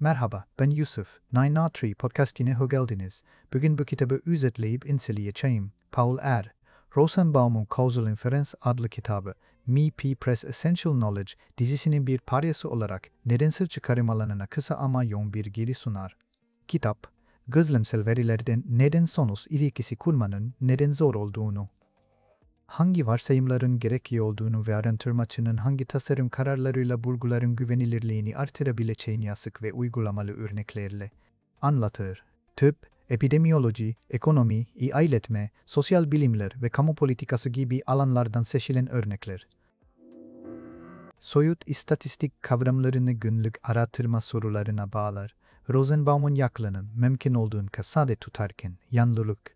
Merhaba, ben Yusuf. Nine Natri podcastine hoş geldiniz. Bugün bu kitabı özetleyip inceleyeceğim. Paul R. Rosenbaum'un Causal Inference adlı kitabı, MIP Press Essential Knowledge dizisinin bir parçası olarak nedensel çıkarım alanına kısa ama yoğun bir giriş sunar. Kitap, gözlemsel verilerden neden-sonuç ilişkisi kurmanın neden zor olduğunu, hangi varsayımların gerekli olduğunu ve araştırmacının hangi tasarım kararlarıyla bulguların güvenilirliğini artırabileceğini açık ve uygulamalı örneklerle anlatır. Tıp, epidemiyoloji, ekonomi, iletme, sosyal bilimler ve kamu politikası gibi alanlardan seçilen örnekler. Soyut istatistik kavramlarını günlük araştırma sorularına bağlar. Rosenbaum'un yaklanım mümkün olduğunca sade tutarken yanlılık,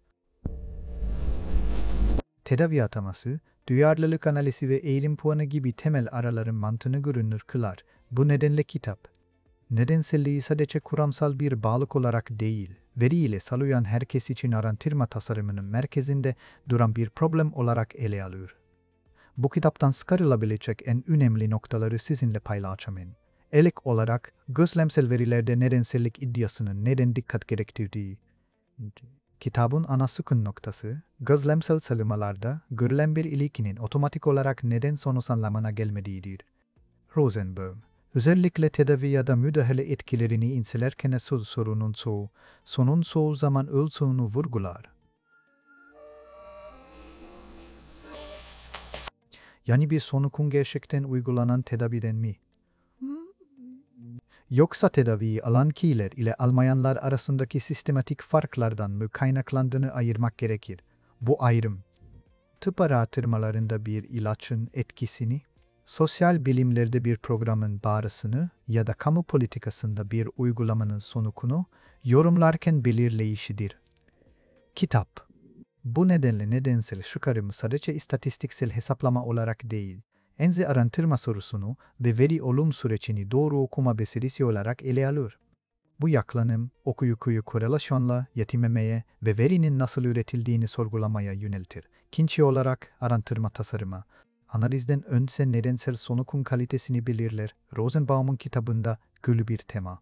tedavi ataması, duyarlılık analizi ve eğilim puanı gibi temel araların mantığını görünür kılar. Bu nedenle kitap, nedenselliği sadece kuramsal bir bağlık olarak değil, veri ile sağlayan herkes için araştırma tasarımının merkezinde duran bir problem olarak ele alıyor. Bu kitaptan çıkarılabilecek en önemli noktaları sizinle paylaşacağım. İlk olarak, gözlemsel verilerde nedensellik iddiasının neden dikkat gerektirdiği. Kitabın ana sıkın noktası, gözlemsel sıralamalarda görülen bir ilişkinin otomatik olarak neden-sonuç anlamına gelmediğidir. Rosenbaum, özellikle tedavi ya da müdahale etkilerini incelerken sorunun sonun çoğu zaman ölçüğünü vurgular. Yani bir sonukun gerçekten uygulanan tedaviden mi? Yoksa tedaviyi alan kişiler ile almayanlar arasındaki sistematik farklardan mı kaynaklandığını ayırmak gerekir. Bu ayrım, tıp araştırmalarında bir ilaçın etkisini, sosyal bilimlerde bir programın bağrısını ya da kamu politikasında bir uygulamanın sonukunu yorumlarken belirleyişidir. Kitap, bu nedenle nedensel çıkarımı sadece istatistiksel hesaplama olarak değil, enzi araştırma sorusunu ve veri olum sürecini doğru okuma becerisi olarak ele alır. Bu yaklanım, okuyukuyu korelasyonla yetinmemeye ve verinin nasıl üretildiğini sorgulamaya yöneltir. İkinci olarak araştırma tasarımı, analizden önce nedensel sonukun kalitesini belirler. Rosenbaum'un kitabında gülü bir tema.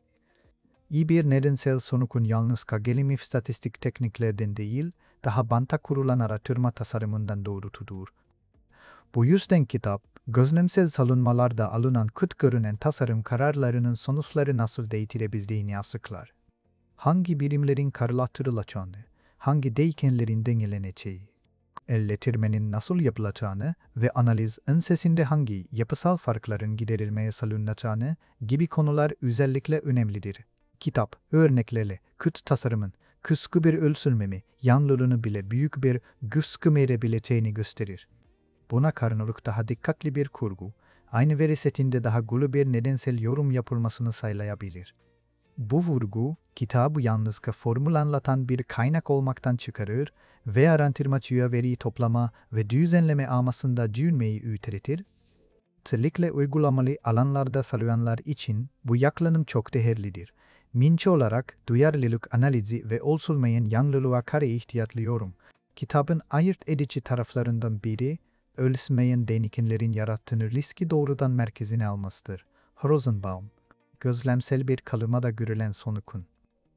İyi bir nedensel sonukun yalnızca gelişmiş istatistik tekniklerden değil, daha banta kurulan araştırma tasarımından doğrutudur. Bu yüzden kitap, gözlemsel salınmalarda alınan kötü görünen tasarım kararlarının sonuçları nasıl değiştirebildiğini açıklar. Hangi birimlerin kararlaştırılacağını, hangi değişkenlerin dengeleneceği, elletirmenin nasıl yapılacağını ve analiz ensesinde hangi yapısal farkların giderilmeye salınacağını gibi konular özellikle önemlidir. Kitap, örneklerle kötü tasarımın, küskü bir ölçülmemi, yanlılığını bile büyük bir göstermeyebileceğini gösterir. Buna karşılık daha dikkatli bir kurgu, aynı veri setinde daha gülü bir nedensel yorum yapılmasını sağlayabilir. Bu vurgu, kitabı yalnızca formül anlatan bir kaynak olmaktan çıkarır ve araştırmacıya veri toplama ve düzenleme amasında düşünmeyi öğretir. Özellikle uygulamalı alanlarda çalışanlar için bu yaklanım çok değerlidir. Minç olarak duyarlılık analizi ve oluşulmayan yanlılığa karşı ihtiyatlıyorum. Kitabın ayırt edici taraflarından biri, ölçmeyen deneyimlerin yarattığı riski doğrudan merkezine almasıdır. Rosenbaum, gözlemsel bir kalımada görülen sonukun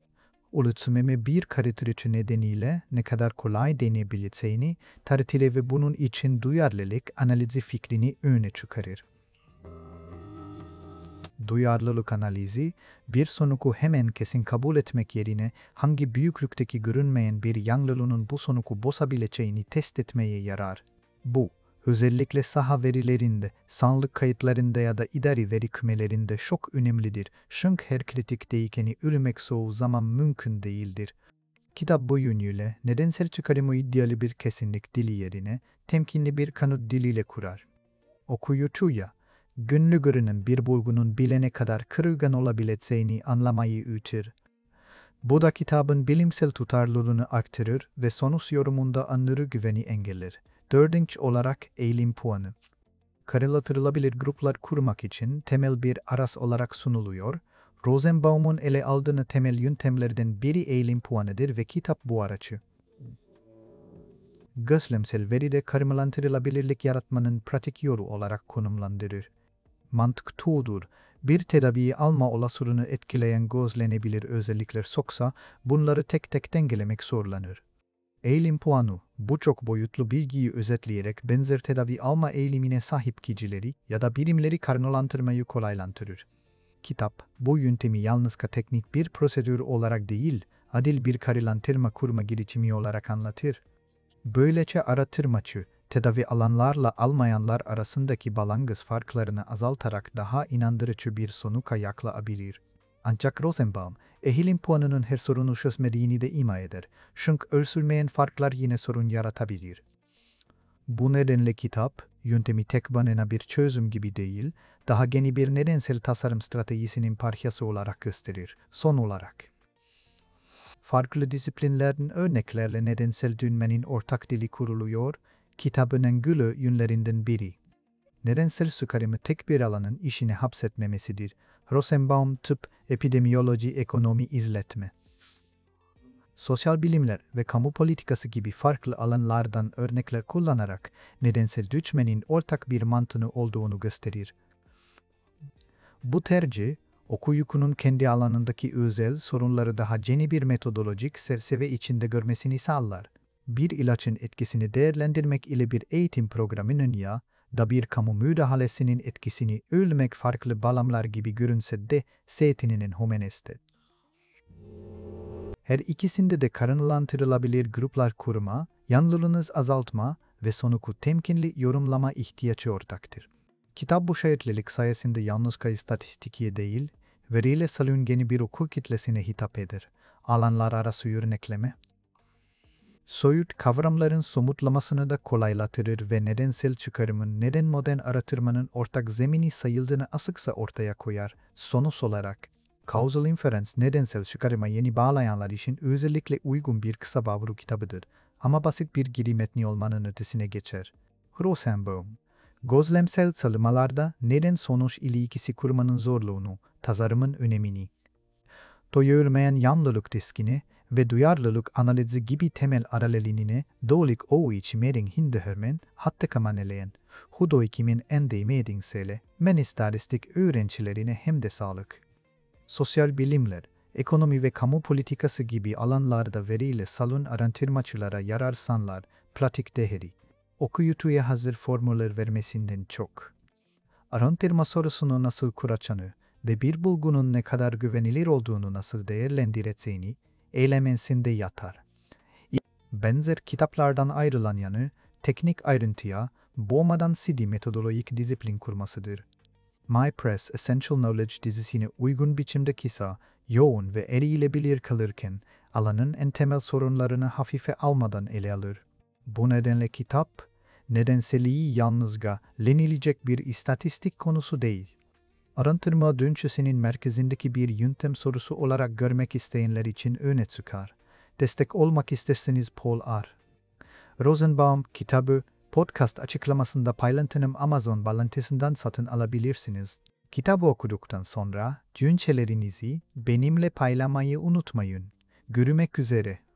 ölçmeme bir karikatürü nedeniyle ne kadar kolay deneyebileceğini tartışır ve bunun için duyarlılık analizi fikrini öne çıkarır. Duyarlılık analizi, bir sonuku hemen kesin kabul etmek yerine hangi büyüklükteki görünmeyen bir yanlılığın bu sonuku bozabileceğini test etmeye yarar. Bu, özellikle saha verilerinde, sağlık kayıtlarında ya da idari veri kümelerinde çok önemlidir. Çünkü her kritik değişkeni ölçmek çoğu zaman mümkün değildir. Kitap bu yönüyle nedensel çıkarımı iddialı bir kesinlik dili yerine temkinli bir kanıt diliyle kurar. Okuyucuya, günlük görünen bir bulgunun bilene kadar kırılgan olabileceğini anlamayı öğretir. Bu da kitabın bilimsel tutarlılığını aktarır ve sonuç yorumunda aşırı güveni engeller. Dördüncü olarak eğilim puanı. Karşılaştırılabilir gruplar kurmak için temel bir araç olarak sunuluyor. Rosenbaum'un ele aldığını temel yöntemlerden biri eğilim puanıdır ve kitap bu araçı. Gözlemsel veride karşılaştırılabilirlik yaratmanın pratik yolu olarak konumlandırır. Mantık tuğdur. Bir tedaviyi alma olasılığını etkileyen gözlenebilir özellikler soksa bunları tek tek dengelemek zorlanır. Eğilim puanı, bu çok boyutlu bilgiyi özetleyerek benzer tedavi alma eğilimine sahip kişileri ya da birimleri karnılandırmayı kolaylandırır. Kitap, bu yöntemi yalnızca teknik bir prosedür olarak değil, adil bir karılandırma kurma girişimi olarak anlatır. Böylece araştırmacı, tedavi alanlarla almayanlar arasındaki balangız farklarını azaltarak daha inandırıcı bir sonuca yaklaşabilir. Ancak Rosenbaum, eğilim puanının her sorunu çözmediğini de ima eder. Çünkü ölçülmeyen farklar yine sorun yaratabilir. Bu nedenle kitap, yöntemi tek başına bir çözüm gibi değil, daha geniş bir nedensel tasarım stratejisinin parçası olarak gösterir. Son olarak, farklı disiplinlerin örneklerle nedensel dönmenin ortak dili kuruluyor, kitabın en güçlü yönlerinden biri. Nedensel çıkarımı tek bir alanın işine hapsetmemesidir. Rosenbaum, tıp, epidemiyoloji, ekonomi, izletme, sosyal bilimler ve kamu politikası gibi farklı alanlardan örnekler kullanarak nedensel düşmenin ortak bir mantığı olduğunu gösterir. Bu tercih, okuyucunun kendi alanındaki özel sorunları daha yeni bir metodolojik çerçeve içinde görmesini sağlar. Bir ilacın etkisini değerlendirmek ile bir eğitim programının ya da bir kamu müdahalesinin etkisini ölmek farklı bağlamlar gibi görünse de seçeneğinin humaniste. Her ikisinde de karınlandırılabilir gruplar kurma, yanlılığınız azaltma ve sonucu temkinli yorumlama ihtiyacı ortaktır. Kitap bu şahitlilik sayesinde yalnızca istatistikiye değil, veriyle salüngeni bir okur kitlesine hitap eder. Alanlar arası örnekleme, soyut kavramların somutlamasını da kolaylatırır ve nedensel çıkarımın neden modern araştırmanın ortak zemini sayıldığını açıkça ortaya koyar. Sonuç olarak, Causal Inference nedensel çıkarıma yeni bağlayanlar için özellikle uygun bir kısa bavru kitabıdır ama basit bir giri metni olmanın ötesine geçer. Rosenbaum, gözlemsel çalışmalarda neden-sonuç ilişkisi kurmanın zorluğunu, tasarımın önemini, doyurmayan yanlılık riskini ve duyarlılık analizi gibi temel aralarını doğrulik o içmerin hindermen hatta kamaneleyen, hudo ekimin endemedinsele, men istatistik öğrencilerine hem de sağlık, sosyal bilimler, ekonomi ve kamu politikası gibi alanlarda veriyle salon araştırmacılara yarar sağlar, pratik değeri, okuyucuya hazır formüller vermesinden çok. Araştırma sorusunu nasıl kuracağını ve bir bulgunun ne kadar güvenilir olduğunu nasıl değerlendireceğini eylemensinde yatar. Benzer kitaplardan ayrılan yanı, teknik ayrıntıya boğmadan CD metodolojik disiplin kurmasıdır. MyPress Essential Knowledge dizisine uygun biçimde kısa, yoğun ve erilebilir kalırken, alanın en temel sorunlarını hafife almadan ele alır. Bu nedenle kitap, nedenseliği yalnızca lenilecek bir istatistik konusu değil. Araştırma düşüncesinin merkezindeki bir yöntem sorusu olarak görmek isteyenler için öne çıkar. Destek olmak isterseniz Paul R. Rosenbaum kitabı, podcast açıklamasında paylaştığım Amazon bağlantısından satın alabilirsiniz. Kitabı okuduktan sonra düşüncelerinizi benimle paylaşmayı unutmayın. Görüşmek üzere.